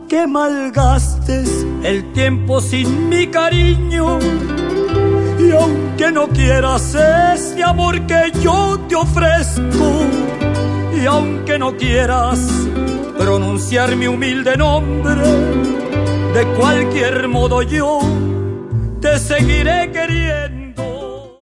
que malgastes el tiempo sin mi cariño, y aunque no quieras ese amor que yo te ofrezco, y aunque no quieras pronunciar mi humilde nombre, de cualquier modo yo te seguiré queriendo.